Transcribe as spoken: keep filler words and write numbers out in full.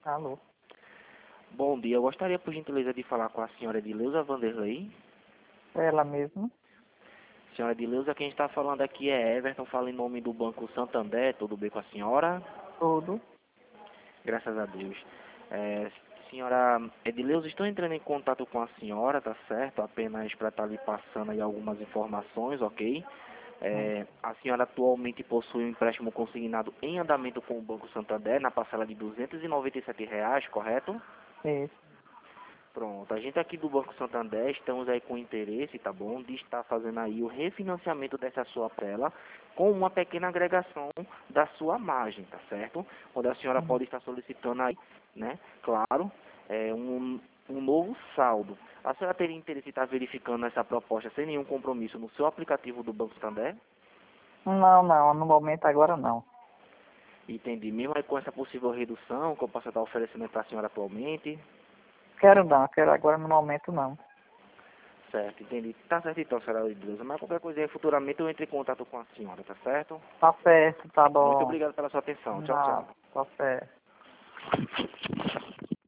Alô, Bom dia, eu gostaria por gentileza de falar com a senhora Edileuza Vanderlei. ela mesmo? Senhora Edileuza, quem está falando aqui é Everton, fala em nome do Banco Santander, tudo bem com a senhora? Tudo. Graças a Deus. É, senhora Edileuza, estou entrando em contato com a senhora, tá certo? Apenas para estar lhe passando aí algumas informações, ok? Hum, É, a senhora atualmente possui um empréstimo consignado em andamento com o Banco Santander na parcela de duzentos e noventa e sete reais, correto? Isso. Pronto, a gente aqui do Banco Santander estamos aí com interesse, tá bom, de estar fazendo aí o refinanciamento dessa sua tela com uma pequena agregação da sua margem, tá certo? Onde a senhora Hum. pode estar solicitando aí, né, claro, é, um, um novo saldo. A senhora teria interesse em estar verificando essa proposta sem nenhum compromisso no seu aplicativo do Banco Santander? Não, não, no momento agora não. Entendi, mesmo aí com essa possível redução que eu posso estar oferecendo para a senhora atualmente? Quero não, quero agora no momento não. Certo, entendi. Tá certo então, senhora Edileuza. Mas qualquer coisa aí, futuramente eu entro em contato com a senhora, tá certo? Tá certo, tá Muito bom. obrigado pela sua atenção. Tchau, Não, tchau. tá certo.